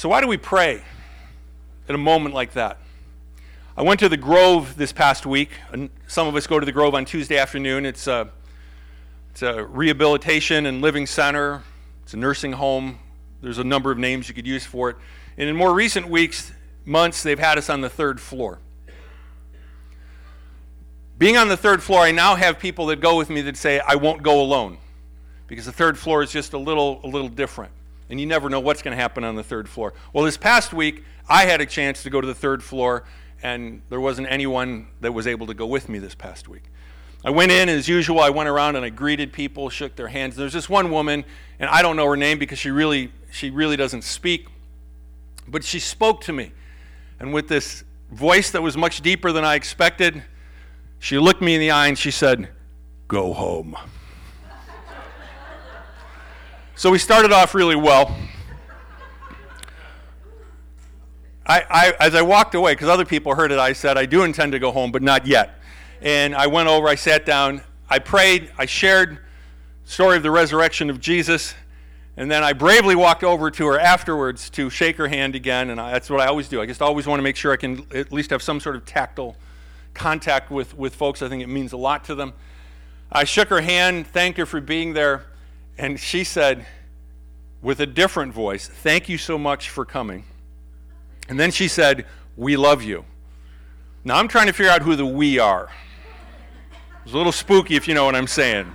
So why do we pray at a moment like that? I went to the Grove this past week, and some of us go to the Grove on Tuesday afternoon. It's a rehabilitation and living center. It's a nursing home. There's a number of names you could use for it. And in more recent months, they've had us on the third floor. Being on the third floor, I now have people that go with me that say, I won't go alone, because the third floor is just a little different. And you never know what's going to happen on the third floor. Well, this past week, I had a chance to go to the third floor, and there wasn't anyone that was able to go with me this past week. I went in, as usual, I went around and I greeted people, shook their hands. There's this one woman, and I don't know her name because she really doesn't speak, but she spoke to me. And with this voice that was much deeper than I expected, she looked me in the eye and she said, "Go home." So we started off really well. As I walked away, because other people heard it, I said, I do intend to go home, but not yet. And I went over, I sat down, I prayed, I shared the story of the resurrection of Jesus, and then I bravely walked over to her afterwards to shake her hand again, and that's what I always do. I just always want to make sure I can at least have some sort of tactile contact with folks. I think it means a lot to them. I shook her hand, thanked her for being there, and she said, with a different voice, "Thank you so much for coming." And then she said, "We love you." Now I'm trying to figure out who the we are. It's a little spooky if you know what I'm saying.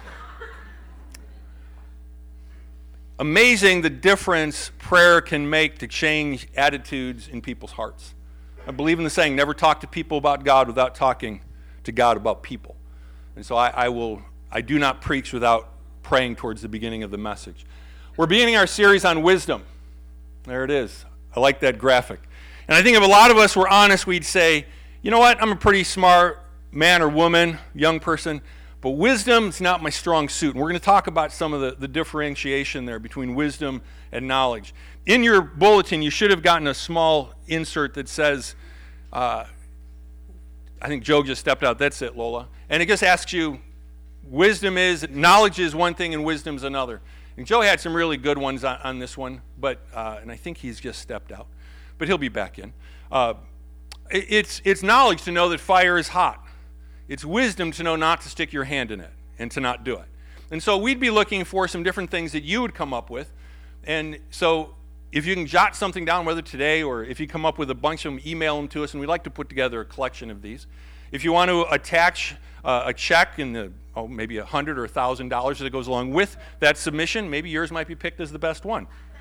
Amazing the difference prayer can make to change attitudes in people's hearts. I believe in the saying, never talk to people about God without talking to God about people. And so I do not preach without praying towards the beginning of the message. We're beginning our series on wisdom. There it is. I like that graphic. And I think if a lot of us were honest, we'd say, you know what, I'm a pretty smart man or woman, young person, but wisdom is not my strong suit. And we're going to talk about some of the differentiation there between wisdom and knowledge. In your bulletin, you should have gotten a small insert that says, I think Joe just stepped out. That's it, Lola. And it just asks you, knowledge is one thing and wisdom is another. And Joe had some really good ones on this one, but and I think he's just stepped out. But he'll be back in. It's knowledge to know that fire is hot. It's wisdom to know not to stick your hand in it and to not do it. And so we'd be looking for some different things that you would come up with. And so if you can jot something down, whether today or if you come up with a bunch of them, email them to us, and we'd like to put together a collection of these. If you want to attach a check in maybe $100 or $1,000 that goes along with that submission, maybe yours might be picked as the best one.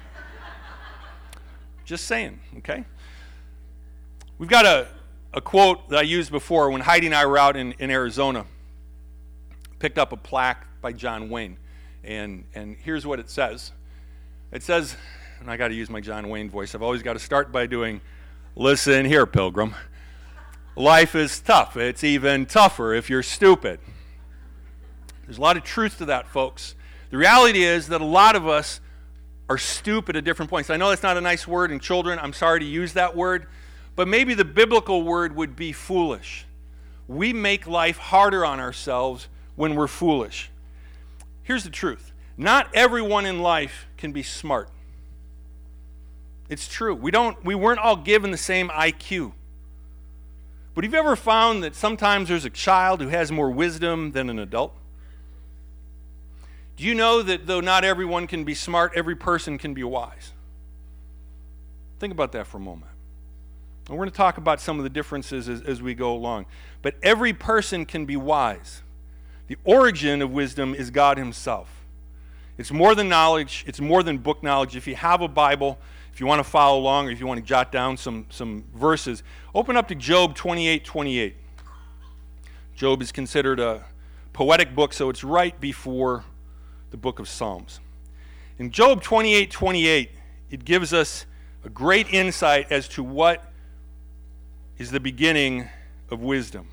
Just saying, okay? We've got a quote that I used before when Heidi and I were out in Arizona. Picked up a plaque by John Wayne, and here's what it says. It says, and I got to use my John Wayne voice. I've always got to start by doing, "Listen here, Pilgrim. Life is tough. It's even tougher if you're stupid." There's a lot of truth to that, folks. The reality is that a lot of us are stupid at different points. I know that's not a nice word, and children, I'm sorry to use that word, but maybe the biblical word would be foolish. We make life harder on ourselves when we're foolish. Here's the truth. Not everyone in life can be smart. It's true. We weren't all given the same IQ. But have you ever found that sometimes there's a child who has more wisdom than an adult? Do you know that though not everyone can be smart, every person can be wise? Think about that for a moment. And we're going to talk about some of the differences as we go along. But every person can be wise. The origin of wisdom is God himself. It's more than knowledge. It's more than book knowledge. If you have a Bible, if you want to follow along, or if you want to jot down some verses, open up to Job 28:28. Job is considered a poetic book, so it's right before the book of Psalms. In Job 28:28, it gives us a great insight as to what is the beginning of wisdom.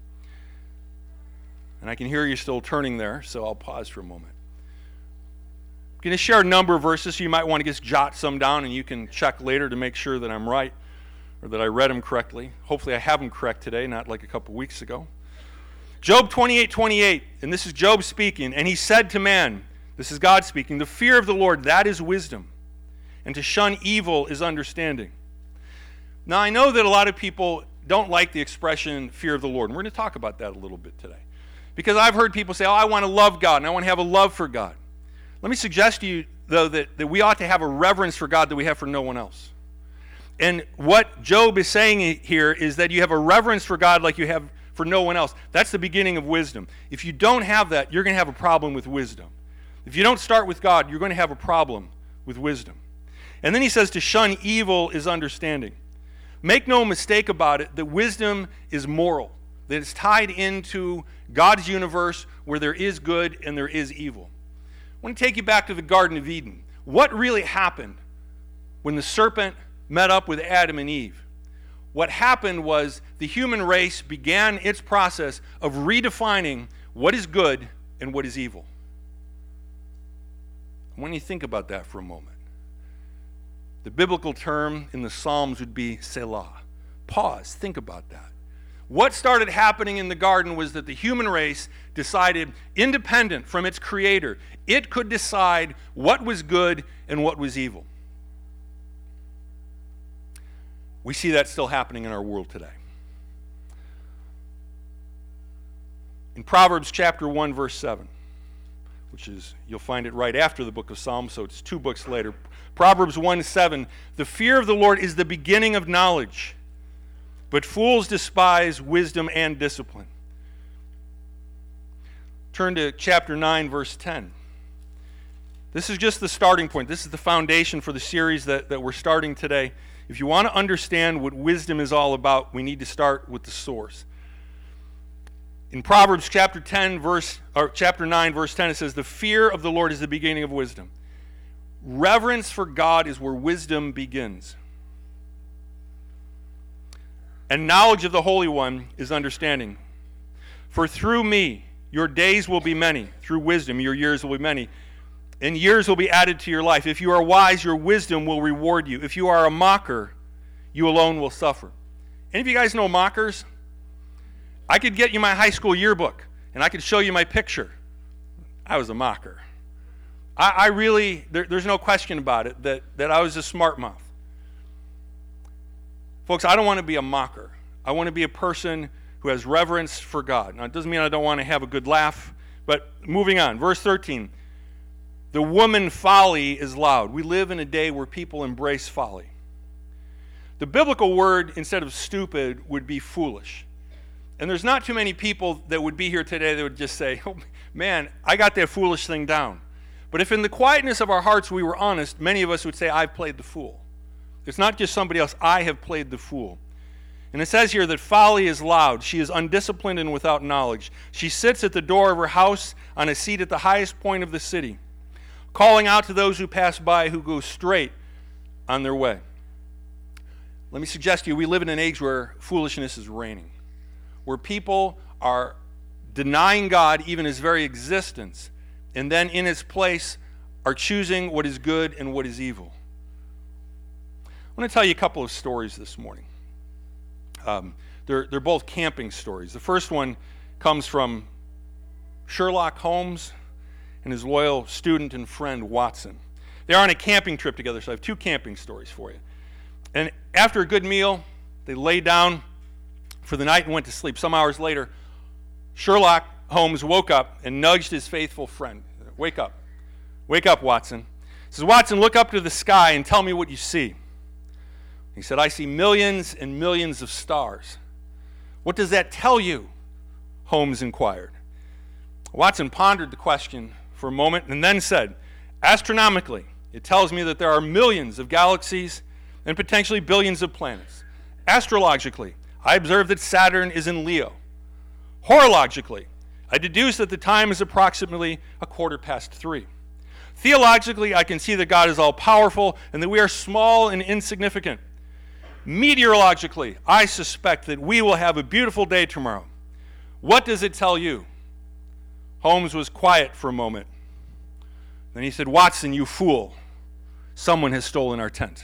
And I can hear you still turning there, so I'll pause for a moment. I'm going to share a number of verses, so you might want to just jot some down, and you can check later to make sure that I'm right, or that I read them correctly. Hopefully I have them correct today, not like a couple weeks ago. Job 28:28, and this is Job speaking, and he said to man, this is God speaking, "The fear of the Lord, that is wisdom, and to shun evil is understanding. Now, I know that a lot of people don't like the expression fear of the Lord, and we're going to talk about that a little bit today. Because I've heard people say, I want to love God, and I want to have a love for God. Let me suggest to you, though, that we ought to have a reverence for God that we have for no one else. And what Job is saying here is that you have a reverence for God like you have for no one else. That's the beginning of wisdom. If you don't have that, you're going to have a problem with wisdom. If you don't start with God, you're going to have a problem with wisdom. And then he says to shun evil is understanding. Make no mistake about it that wisdom is moral, that it's tied into God's universe where there is good and there is evil. I want to take you back to the Garden of Eden. What really happened when the serpent met up with Adam and Eve? What happened was the human race began its process of redefining what is good and what is evil. I want you to think about that for a moment. The biblical term in the Psalms would be Selah. Pause, think about that. What started happening in the garden was that the human race decided, independent from its creator, it could decide what was good and what was evil. We see that still happening in our world today. In Proverbs chapter 1, verse 7, which is, you'll find it right after the book of Psalms, so it's 2 books later. Proverbs 1:7, the fear of the Lord is the beginning of knowledge, but fools despise wisdom and discipline. Turn to chapter 9, verse 10. This is just the starting point. This is the foundation for the series that we're starting today. If you want to understand what wisdom is all about, we need to start with the source. In Proverbs chapter 9, verse 10, it says, the fear of the Lord is the beginning of wisdom. Reverence for God is where wisdom begins. And knowledge of the Holy One is understanding. For through me your days will be many. Through wisdom your years will be many. And years will be added to your life. If you are wise, your wisdom will reward you. If you are a mocker, you alone will suffer. Any of you guys know mockers? I could get you my high school yearbook, and I could show you my picture. I was a mocker. I really, there's no question about it, that I was a smart mouth. Folks, I don't want to be a mocker. I want to be a person who has reverence for God. Now, it doesn't mean I don't want to have a good laugh, but moving on. Verse 13, the woman folly is loud. We live in a day where people embrace folly. The biblical word, instead of stupid, would be foolish. And there's not too many people that would be here today that would just say, oh, man, I got that foolish thing down. But if in the quietness of our hearts we were honest, many of us would say, I've played the fool. It's not just somebody else. I have played the fool. And it says here that folly is loud. She is undisciplined and without knowledge. She sits at the door of her house on a seat at the highest point of the city, calling out to those who pass by who go straight on their way. Let me suggest to you, we live in an age where foolishness is reigning, where people are denying God even his very existence, and then in its place are choosing what is good and what is evil. I want to tell you a couple of stories this morning. They're both camping stories. The first one comes from Sherlock Holmes and his loyal student and friend Watson. They're on a camping trip together, so I have 2 camping stories for you. And after a good meal, they lay down for the night and went to sleep. Some hours later, Sherlock Holmes woke up and nudged his faithful friend. Wake up, Watson. He says, Watson, look up to the sky and tell me what you see. He said, I see millions and millions of stars. What does that tell you? Holmes inquired. Watson pondered the question for a moment and then said, astronomically, it tells me that there are millions of galaxies and potentially billions of planets. Astrologically, I observe that Saturn is in Leo. Horologically, I deduce that the time is approximately 3:15. Theologically, I can see that God is all-powerful and that we are small and insignificant. Meteorologically, I suspect that we will have a beautiful day tomorrow. What does it tell you? Holmes was quiet for a moment. Then he said, Watson, you fool. Someone has stolen our tent.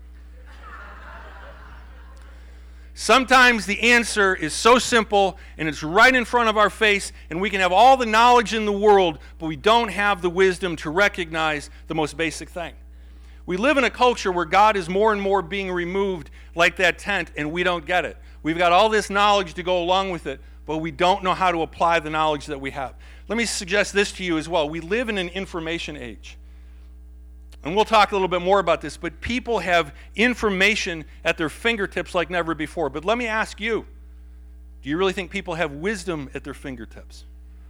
Sometimes the answer is so simple and it's right in front of our face and we can have all the knowledge in the world, but we don't have the wisdom to recognize the most basic thing. We live in a culture where God is more and more being removed like that tent, and we don't get it. We've got all this knowledge to go along with it, but we don't know how to apply the knowledge that we have. Let me suggest this to you as well. We live in an information age. And we'll talk a little bit more about this, but people have information at their fingertips like never before. But let me ask you, do you really think people have wisdom at their fingertips?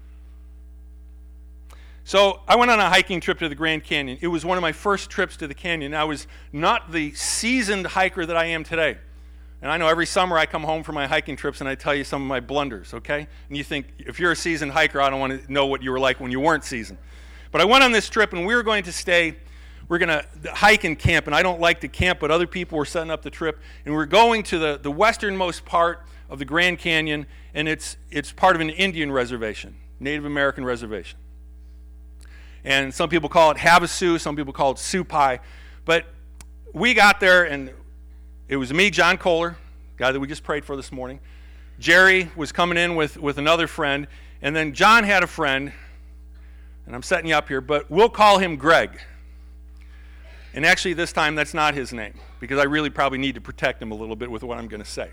So I went on a hiking trip to the Grand Canyon. It was one of my first trips to the canyon. I was not the seasoned hiker that I am today. And I know every summer I come home from my hiking trips and I tell you some of my blunders, okay? And you think, if you're a seasoned hiker, I don't want to know what you were like when you weren't seasoned. But I went on this trip and we were going to hike and camp. And I don't like to camp, but other people were setting up the trip. And we're going to the westernmost part of the Grand Canyon, and it's part of an Indian reservation, Native American reservation. And some people call it Havasu, some people call it Supai. But we got there, and it was me, John Kohler, guy that we just prayed for this morning. Jerry was coming in with another friend, and then John had a friend, and I'm setting you up here, but we'll call him Greg. And actually this time that's not his name, because I really probably need to protect him a little bit with what I'm going to say.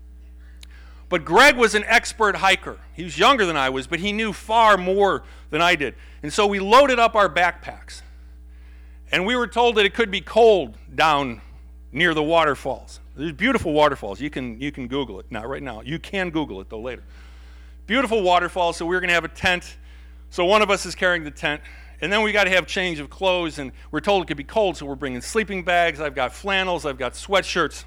But Greg was an expert hiker. He was younger than I was, but he knew far more than I did. And so we loaded up our backpacks. And we were told that it could be cold down near the waterfalls. There's beautiful waterfalls. You can Google it. Not right now. You can Google it, though, later. Beautiful waterfalls, so we were going to have a tent. So one of us is carrying the tent. And then we got to have change of clothes, and we're told it could be cold, so we're bringing sleeping bags. I've got flannels. I've got sweatshirts.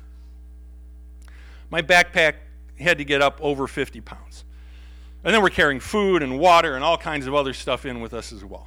My backpack had to get up over 50 pounds. And then we're carrying food and water and all kinds of other stuff in with us as well.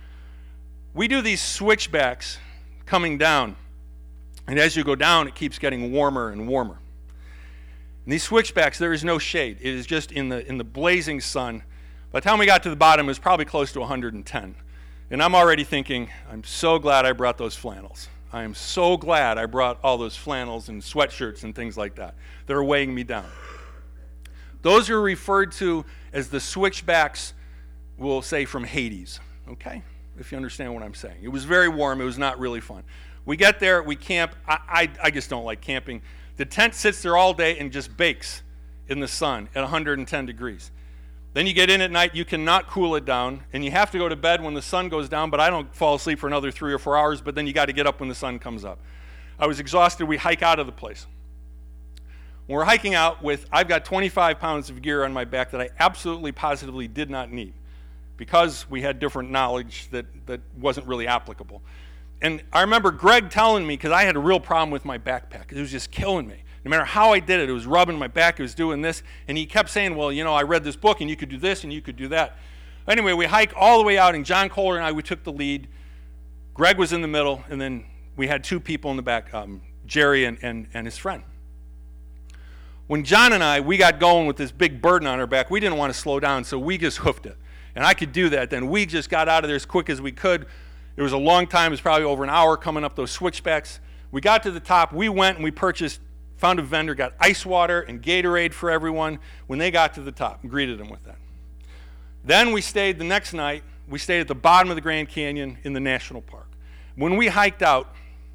We do these switchbacks coming down, and as you go down, it keeps getting warmer and warmer. And these switchbacks, there is no shade. It is just in the blazing sun. By the time we got to the bottom, it was probably close to 110. And I'm already thinking, I'm so glad I brought those flannels. I am so glad I brought all those flannels and sweatshirts and things like that. They're weighing me down. Those are referred to as the switchbacks, we'll say, from Hades, okay? If you understand what I'm saying. It was very warm. It was not really fun. We get there. We camp. I just don't like camping. The tent sits there all day and just bakes in the sun at 110 degrees. Then you get in at night. You cannot cool it down, and you have to go to bed when the sun goes down, but I don't fall asleep for another 3 or 4 hours, but then you got to get up when the sun comes up. I was exhausted. We hike out of the place. When we're hiking out I've got 25 pounds of gear on my back that I absolutely, positively did not need because we had different knowledge that wasn't really applicable. And I remember Greg telling me, because I had a real problem with my backpack. It was just killing me. No matter how I did it, it was rubbing my back, it was doing this. And he kept saying, well, I read this book, and you could do this, and you could do that. Anyway, we hike all the way out, and John Kohler and I, we took the lead. Greg was in the middle, and then we had 2 people in the back, Jerry and his friend. When John and I, we got going with this big burden on our back, we didn't want to slow down, so we just hoofed it. And I could do that then. We just got out of there as quick as we could. It was a long time. It was probably over an hour coming up those switchbacks. We got to the top. We went and we found a vendor, got ice water and Gatorade for everyone when they got to the top and greeted them with that. Then we stayed the next night. We stayed at the bottom of the Grand Canyon in the national park. When we hiked out,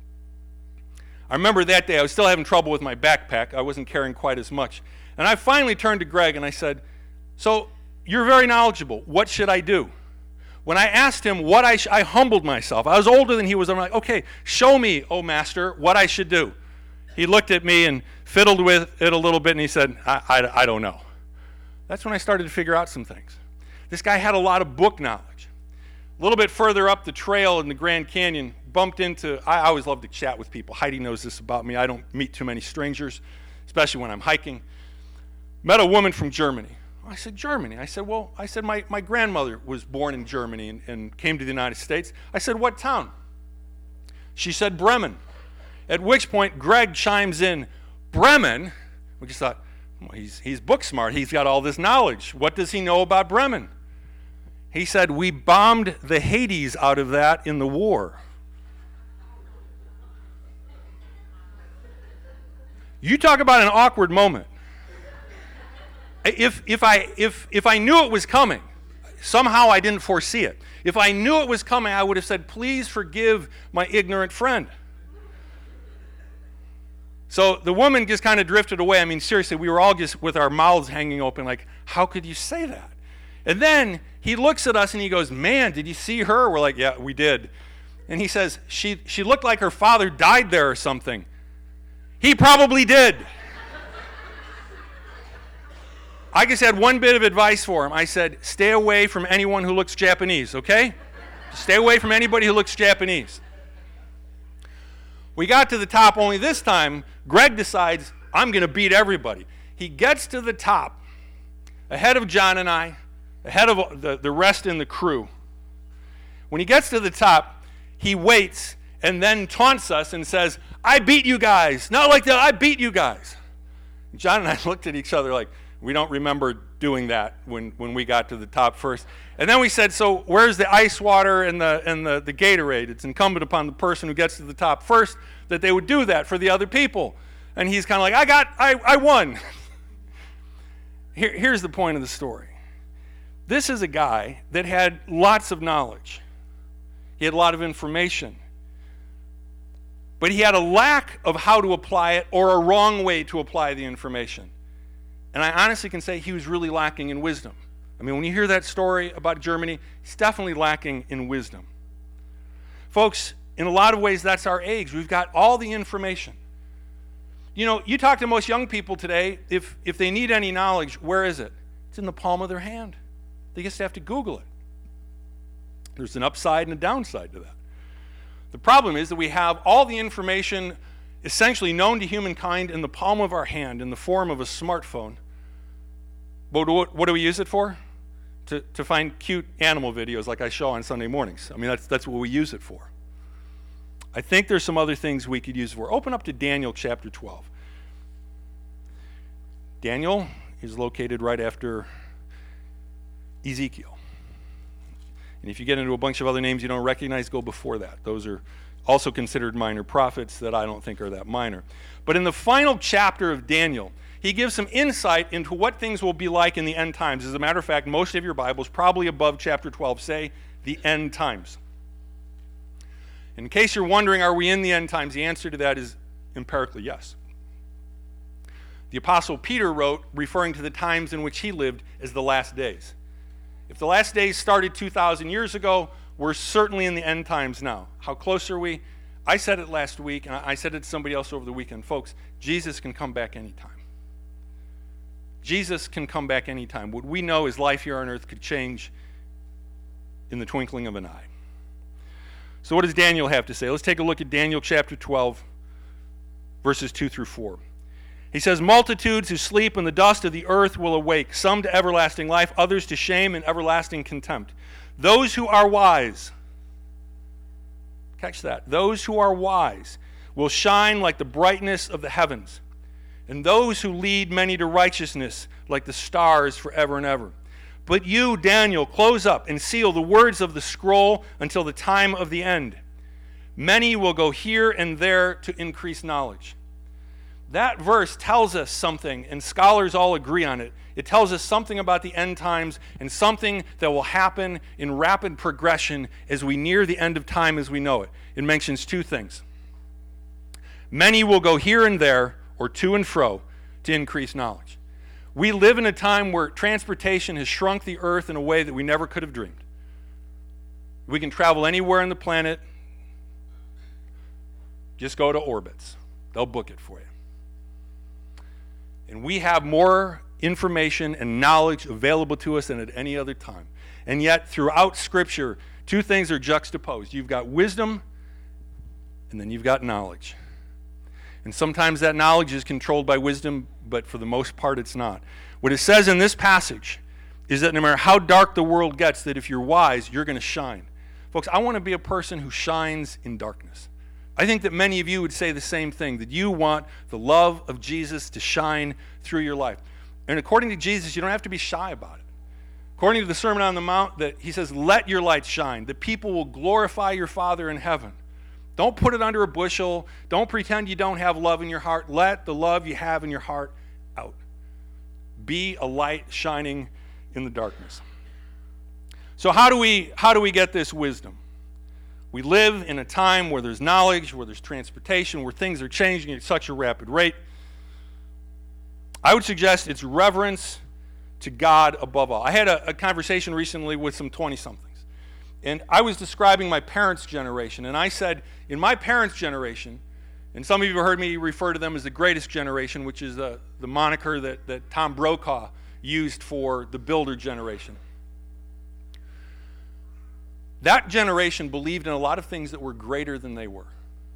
I remember that day I was still having trouble with my backpack. I wasn't carrying quite as much. And I finally turned to Greg and I said, so you're very knowledgeable. What should I do? When I asked him what I humbled myself. I was older than he was. I'm like, okay, show me, oh master, what I should do. He looked at me and fiddled with it a little bit and he said, I don't know. That's when I started to figure out some things. This guy had a lot of book knowledge. A little bit further up the trail in the Grand Canyon, bumped into, I always love to chat with people. Heidi knows this about me. I don't meet too many strangers, especially when I'm hiking. Met a woman from Germany. I said, Germany? I said, my grandmother was born in Germany and came to the United States. I said, what town? She said, Bremen. At which point, Greg chimes in, Bremen? We just thought, well, he's book smart. He's got all this knowledge. What does he know about Bremen? He said, we bombed the Hades out of that in the war. You talk about an awkward moment. If I knew it was coming, somehow I didn't foresee it. If I knew it was coming, I would have said, please forgive my ignorant friend. So the woman just kind of drifted away. I mean, seriously, we were all just with our mouths hanging open like, how could you say that? And then he looks at us and he goes, man, did you see her? We're like, yeah, we did. And he says, she looked like her father died there or something. He probably did. I just had one bit of advice for him. I said, stay away from anyone who looks Japanese, okay? Stay away from anybody who looks Japanese. We got to the top, only this time, Greg decides, I'm going to beat everybody. He gets to the top, ahead of John and I, ahead of the rest in the crew. When he gets to the top, he waits and then taunts us and says, I beat you guys. Not like that, I beat you guys. John and I looked at each other like, we don't remember doing that when we got to the top first. And then we said, so where's the ice water and the Gatorade? It's incumbent upon the person who gets to the top first that they would do that for the other people. And he's kind of like, I won. Here's the point of the story. This is a guy that had lots of knowledge. He had a lot of information. But he had a lack of how to apply it or a wrong way to apply the information. And I honestly can say he was really lacking in wisdom. I mean, when you hear that story about Germany, he's definitely lacking in wisdom. Folks, in a lot of ways, that's our age. We've got all the information. You know, you talk to most young people today, if they need any knowledge, where is it? It's in the palm of their hand. They just have to Google it. There's an upside and a downside to that. The problem is that we have all the information essentially known to humankind in the palm of our hand in the form of a smartphone. But what do we use it for? To find cute animal videos like I show on Sunday mornings. I mean, that's what we use it for. I think there's some other things we could use it for. Open up to Daniel chapter 12. Daniel is located right after Ezekiel. And if you get into a bunch of other names you don't recognize, go before that. Those are also considered minor prophets that I don't think are that minor. But in the final chapter of Daniel, he gives some insight into what things will be like in the end times. As a matter of fact, most of your Bibles, probably above chapter 12, say the end times. In case you're wondering, are we in the end times? The answer to that is empirically yes. The Apostle Peter wrote, referring to the times in which he lived, as the last days. If the last days started 2,000 years ago, we're certainly in the end times now. How close are we? I said it last week, and I said it to somebody else over the weekend. Folks, Jesus can come back anytime. Jesus can come back anytime. What we know is life here on earth could change in the twinkling of an eye. So what does Daniel have to say? Let's take a look at Daniel chapter 12, verses 2 through 4. He says, multitudes who sleep in the dust of the earth will awake, some to everlasting life, others to shame and everlasting contempt. Those who are wise, catch that, those who are wise will shine like the brightness of the heavens, and those who lead many to righteousness like the stars forever and ever. But you, Daniel, close up and seal the words of the scroll until the time of the end. Many will go here and there to increase knowledge. That verse tells us something, and scholars all agree on it. It tells us something about the end times and something that will happen in rapid progression as we near the end of time as we know it. It mentions two things. Many will go here and there, or to and fro, to increase knowledge. We live in a time where transportation has shrunk the earth in a way that we never could have dreamed. We can travel anywhere on the planet. Just go to Orbitz. They'll book it for you. And we have more information and knowledge available to us than at any other time. And yet, throughout Scripture, two things are juxtaposed. You've got wisdom, and then you've got knowledge. And sometimes that knowledge is controlled by wisdom, but for the most part it's not. What it says in this passage is that no matter how dark the world gets, that if you're wise, you're going to shine. Folks, I want to be a person who shines in darkness. I think that many of you would say the same thing, that you want the love of Jesus to shine through your life. And according to Jesus, you don't have to be shy about it. According to the Sermon on the Mount, that he says, let your light shine. The people will glorify your Father in heaven. Don't put it under a bushel. Don't pretend you don't have love in your heart. Let the love you have in your heart out. Be a light shining in the darkness. So how do we get this wisdom? We live in a time where there's knowledge, where there's transportation, where things are changing at such a rapid rate. I would suggest it's reverence to God above all. I had a conversation recently with some 20-somethings, and I was describing my parents' generation, and I said, in my parents' generation, and some of you have heard me refer to them as the greatest generation, which is the moniker that Tom Brokaw used for the builder generation. That generation believed in a lot of things that were greater than they were.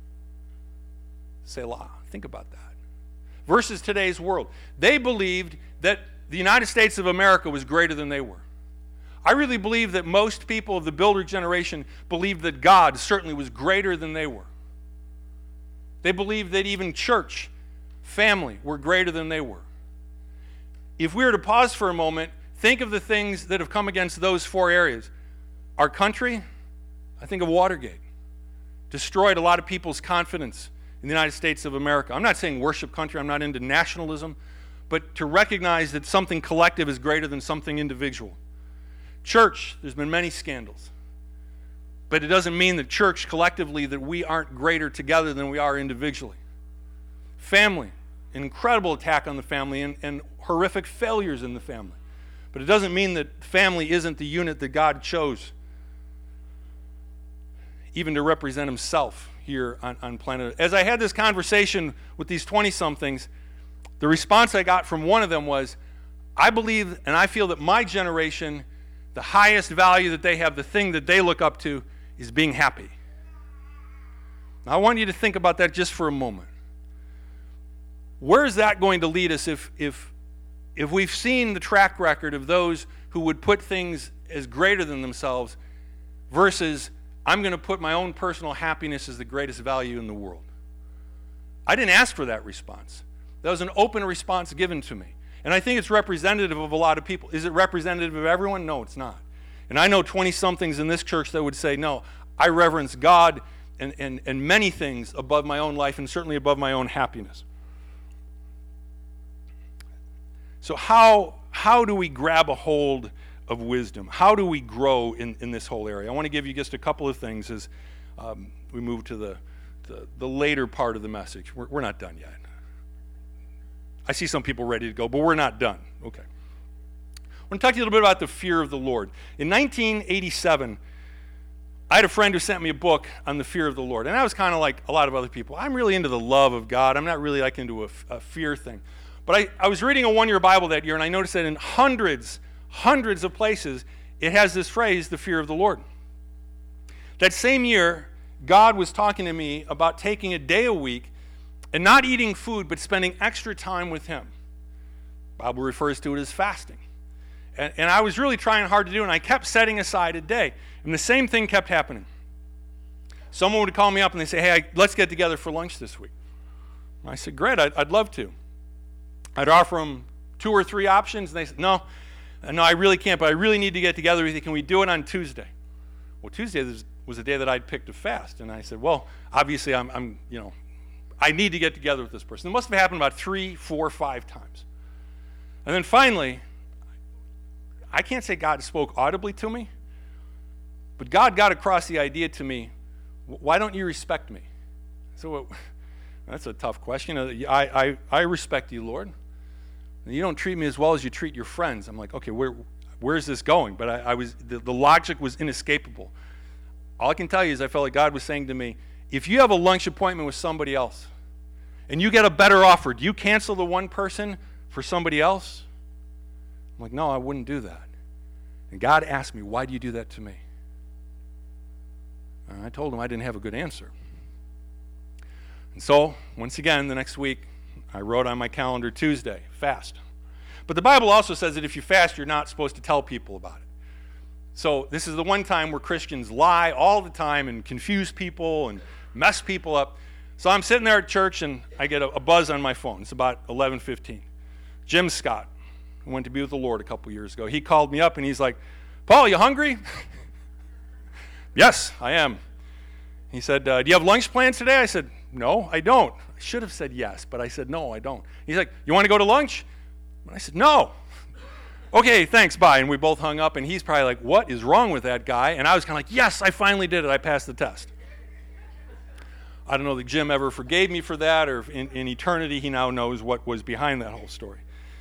Selah. Think about that. Versus today's world. They believed that the United States of America was greater than they were. I really believe that most people of the builder generation believed that God certainly was greater than they were. They believed that even church, family, were greater than they were. If we were to pause for a moment, think of the things that have come against those four areas. Our country, I think of Watergate, destroyed a lot of people's confidence in the United States of America. I'm not saying worship country, I'm not into nationalism, but to recognize that something collective is greater than something individual. Church, there's been many scandals, but it doesn't mean that church collectively, that we aren't greater together than we are individually. Family, an incredible attack on the family and horrific failures in the family. But it doesn't mean that family isn't the unit that God chose even to represent himself here on planet Earth. As I had this conversation with these 20-somethings, the response I got from one of them was, I believe and I feel that my generation, the highest value that they have, the thing that they look up to, is being happy. Now, I want you to think about that just for a moment. Where is that going to lead us if we've seen the track record of those who would put things as greater than themselves versus I'm going to put my own personal happiness as the greatest value in the world? I didn't ask for that response. That was an open response given to me. And I think it's representative of a lot of people. Is it representative of everyone? No, it's not. And I know 20-somethings in this church that would say, no, I reverence God and many things above my own life and certainly above my own happiness. So how do we grab a hold of wisdom? How do we grow in this whole area? I want to give you just a couple of things as we move to the later part of the message. We're not done yet. I see some people ready to go, but we're not done. Okay. I want to talk to you a little bit about the fear of the Lord. In 1987, I had a friend who sent me a book on the fear of the Lord, and I was kind of like a lot of other people. I'm really into the love of God. I'm not really like into a fear thing. But I was reading a one-year Bible that year, and I noticed that in hundreds of places, it has this phrase, the fear of the Lord. That same year, God was talking to me about taking a day a week and not eating food, but spending extra time with him. The Bible refers to it as fasting. And I was really trying hard to do it, and I kept setting aside a day. And the same thing kept happening. Someone would call me up and they say, hey, let's get together for lunch this week. And I said, great, I'd love to. I'd offer them 2 or 3 options, and they said, no, I really can't, but I really need to get together with you. Can we do it on Tuesday? Well, Tuesday was the day that I'd picked to fast. And I said, well, obviously I need to get together with this person. It must have happened about 3, 4, 5 times. And then finally, I can't say God spoke audibly to me, but God got across the idea to me, why don't you respect me? So that's a tough question. I respect you, Lord. You don't treat me as well as you treat your friends. I'm like, okay, where's this going? But the logic was inescapable. All I can tell you is I felt like God was saying to me, if you have a lunch appointment with somebody else and you get a better offer, do you cancel the one person for somebody else? I'm like, no, I wouldn't do that. And God asked me, why do you do that to me? And I told him I didn't have a good answer. And so, once again, the next week, I wrote on my calendar Tuesday, fast. But the Bible also says that if you fast, you're not supposed to tell people about it. So this is the one time where Christians lie all the time and confuse people and mess people up. So I'm sitting there at church, and I get a buzz on my phone. It's about 11:15. Jim Scott, who went to be with the Lord a couple years ago, he called me up, and he's like, Paul, you hungry? Yes, I am. He said, do you have lunch plans today? I said, no, I don't. I should have said yes, but I said, no, I don't. He's like, you want to go to lunch? And I said, no. Okay, thanks, bye. And we both hung up, and he's probably like, what is wrong with that guy? And I was kind of like, yes, I finally did it. I passed the test. I don't know that Jim ever forgave me for that, or in eternity he now knows what was behind that whole story.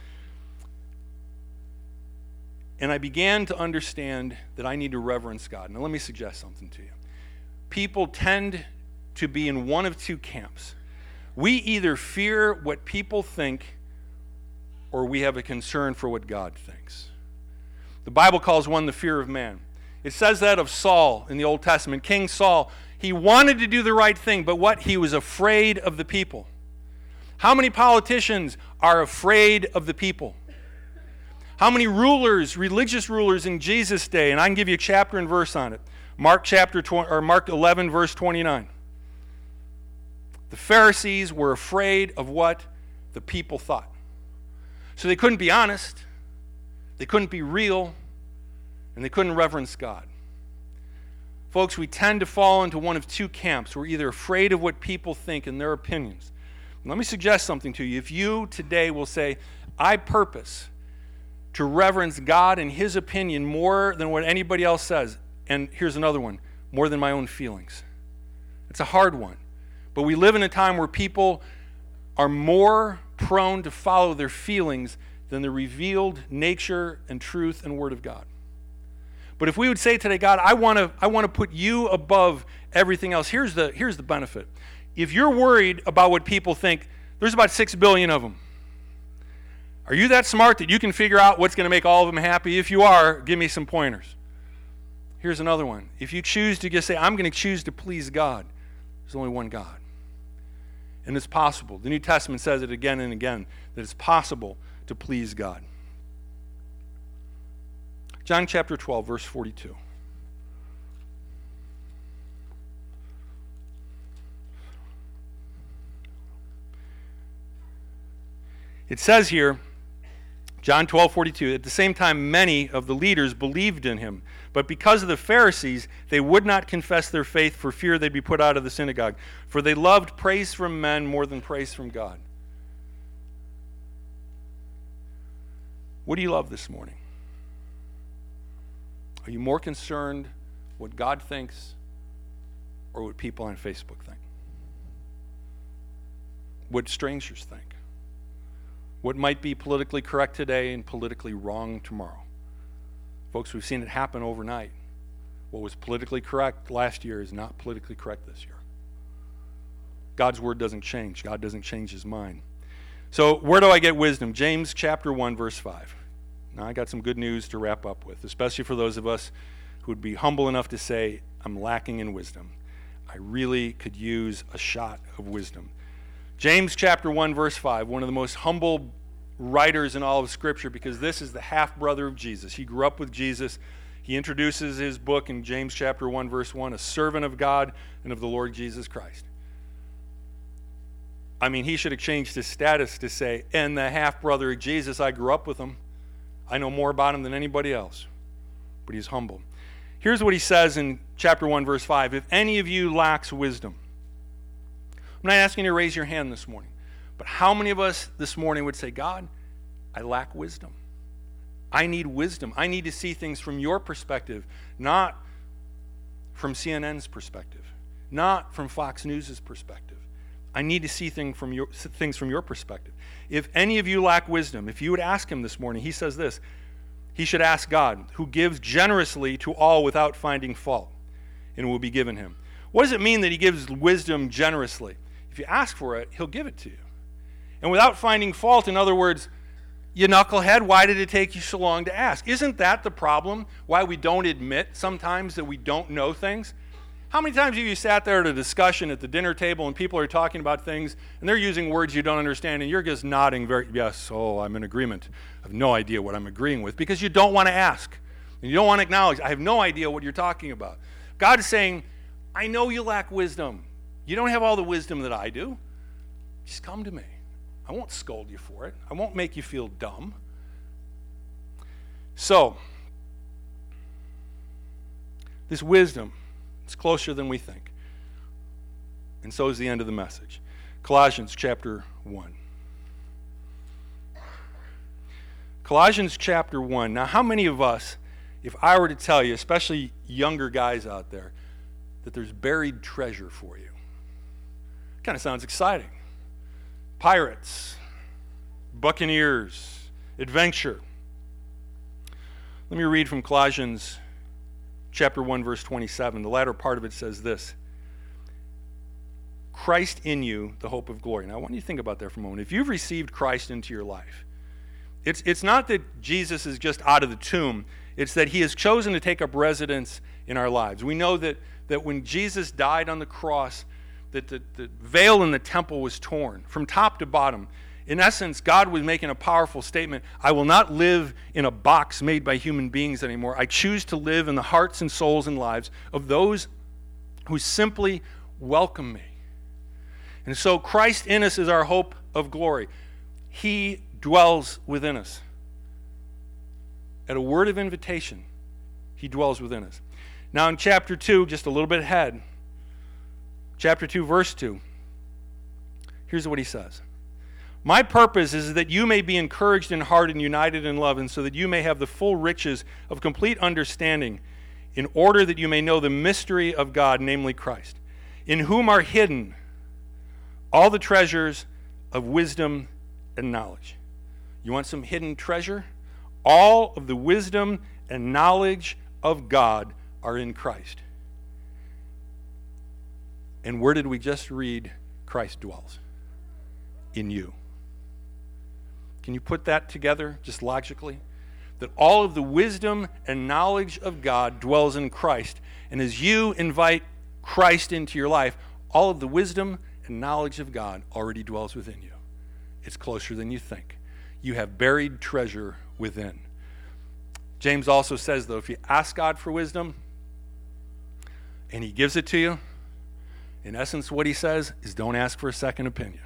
And I began to understand that I need to reverence God. Now let me suggest something to you. People tend to be in one of two camps. We either fear what people think, or we have a concern for what God thinks. The Bible calls one the fear of man. It says that of Saul in the Old Testament. King Saul, he wanted to do the right thing, but what? He was afraid of the people. How many politicians are afraid of the people? How many rulers, religious rulers in Jesus' day, and I can give you a chapter and verse on it. Mark 11, verse 29. The Pharisees were afraid of what the people thought. So they couldn't be honest, they couldn't be real, and they couldn't reverence God. Folks, we tend to fall into one of two camps. We're either afraid of what people think and their opinions. Let me suggest something to you. If you today will say, I purpose to reverence God and His opinion more than what anybody else says, and here's another one, more than my own feelings. It's a hard one. But we live in a time where people are more prone to follow their feelings than the revealed nature and truth and Word of God. But if we would say today, God, I want to put you above everything else, here's the benefit. If you're worried about what people think, there's about 6 billion of them. Are you that smart that you can figure out what's going to make all of them happy? If you are, give me some pointers. Here's another one. If you choose to just say, I'm going to choose to please God, there's only one God. And it's possible. The New Testament says it again and again, that it's possible to please God. John chapter 12, verse 42. It says here, John 12:42, at the same time many of the leaders believed in him, but because of the Pharisees, they would not confess their faith for fear they'd be put out of the synagogue, for they loved praise from men more than praise from God. What do you love this morning? Are you more concerned what God thinks or what people on Facebook think? What strangers think? What might be politically correct today and politically wrong tomorrow? Folks, we've seen it happen overnight. What was politically correct last year is not politically correct this year. God's word doesn't change. God doesn't change his mind. So where do I get wisdom? James chapter 1, verse 5. Now I got some good news to wrap up with, especially for those of us who would be humble enough to say, I'm lacking in wisdom. I really could use a shot of wisdom. James chapter 1, verse 5, one of the most humble writers in all of Scripture, because this is the half-brother of Jesus. He grew up with Jesus. He introduces his book in James chapter 1, verse 1, a servant of God and of the Lord Jesus Christ. I mean, he should have changed his status to say, and the half-brother of Jesus, I grew up with him. I know more about him than anybody else. But he's humble. Here's what he says in chapter 1, verse 5. If any of you lacks wisdom, I'm not asking you to raise your hand this morning, but how many of us this morning would say, God, I lack wisdom. I need wisdom. I need to see things from your perspective, not from CNN's perspective, not from Fox News' perspective. I need to see things from your perspective. If any of you lack wisdom, if you would ask him this morning, he says this, he should ask God, who gives generously to all without finding fault, and it will be given him. What does it mean that he gives wisdom generously? If you ask for it, he'll give it to you. And without finding fault, in other words, you knucklehead, why did it take you so long to ask? Isn't that the problem? Why we don't admit sometimes that we don't know things? How many times have you sat there at a discussion at the dinner table and people are talking about things and they're using words you don't understand and you're just nodding yes, I'm in agreement. I have no idea what I'm agreeing with because you don't want to ask. And you don't want to acknowledge, I have no idea what you're talking about. God is saying, I know you lack wisdom. You don't have all the wisdom that I do. Just come to me. I won't scold you for it. I won't make you feel dumb. So, this wisdom is closer than we think. And so is the end of the message. Colossians chapter 1. Colossians chapter 1. Now, how many of us, if I were to tell you, especially younger guys out there, that there's buried treasure for you? Kind of sounds exciting. Pirates, buccaneers, adventure. Let me read from Colossians chapter 1, verse 27. The latter part of it says this: Christ in you, the hope of glory. Now, I want you to think about that for a moment. If you've received Christ into your life, it's not that Jesus is just out of the tomb. It's that he has chosen to take up residence in our lives. We know that when Jesus died on the cross, that the veil in the temple was torn from top to bottom. In essence, God was making a powerful statement. I will not live in a box made by human beings anymore. I choose to live in the hearts and souls and lives of those who simply welcome me. And so Christ in us is our hope of glory. He dwells within us. At a word of invitation, he dwells within us. Now in chapter 2, just a little bit ahead, chapter 2, verse 2, here's what he says. My purpose is that you may be encouraged in heart and united in love, and so that you may have the full riches of complete understanding, in order that you may know the mystery of God, namely Christ, in whom are hidden all the treasures of wisdom and knowledge. You want some hidden treasure? All of the wisdom and knowledge of God are in Christ. And where did we just read Christ dwells? In you. Can you put that together just logically? That all of the wisdom and knowledge of God dwells in Christ. And as you invite Christ into your life, all of the wisdom and knowledge of God already dwells within you. It's closer than you think. You have buried treasure within. James also says, though, if you ask God for wisdom and he gives it to you, in essence what he says is don't ask for a second opinion.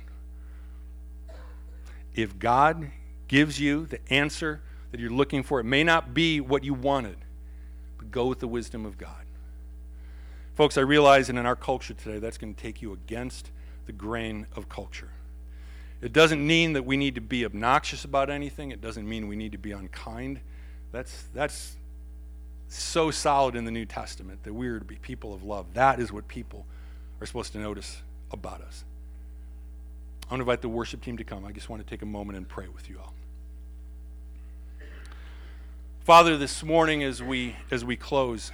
If God gives you the answer that you're looking for, it may not be what you wanted, but go with the wisdom of God. Folks, I realize that in our culture today, that's going to take you against the grain of culture. It doesn't mean that we need to be obnoxious about anything. It doesn't mean we need to be unkind. That's so solid in the New Testament that we are to be people of love. That is what people are supposed to notice about us. I want to invite the worship team to come. I just want to take a moment and pray with you all. Father, this morning as we close,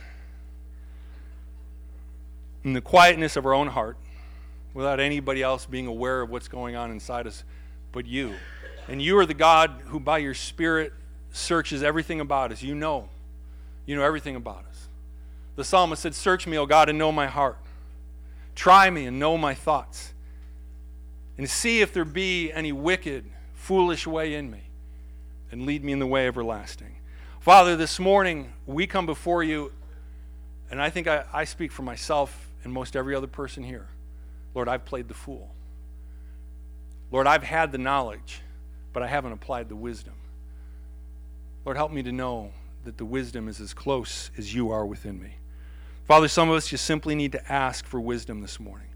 in the quietness of our own heart, without anybody else being aware of what's going on inside us but you. And you are the God who by your Spirit searches everything about us. You know everything about us. The psalmist said, search me, O God, and know my heart. Try me and know my thoughts. And see if there be any wicked, foolish way in me, and lead me in the way everlasting. Father, this morning we come before you, and I think I speak for myself and most every other person here. Lord, I've played the fool. Lord, I've had the knowledge, but I haven't applied the wisdom. Lord, help me to know that the wisdom is as close as you are within me. Father, some of us just simply need to ask for wisdom this morning.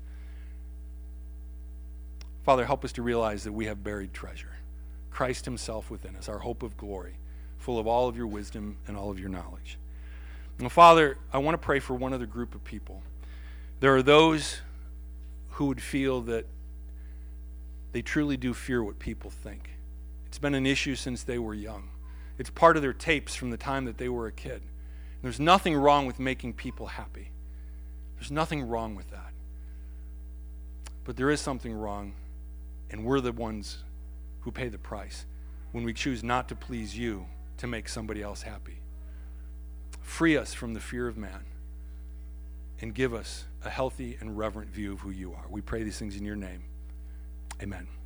Father, help us to realize that we have buried treasure. Christ himself within us, our hope of glory, full of all of your wisdom and all of your knowledge. Now, Father, I want to pray for one other group of people. There are those who would feel that they truly do fear what people think. It's been an issue since they were young. It's part of their tapes from the time that they were a kid. And there's nothing wrong with making people happy. There's nothing wrong with that. But there is something wrong, and we're the ones who pay the price when we choose not to please you to make somebody else happy. Free us from the fear of man and give us a healthy and reverent view of who you are. We pray these things in your name. Amen.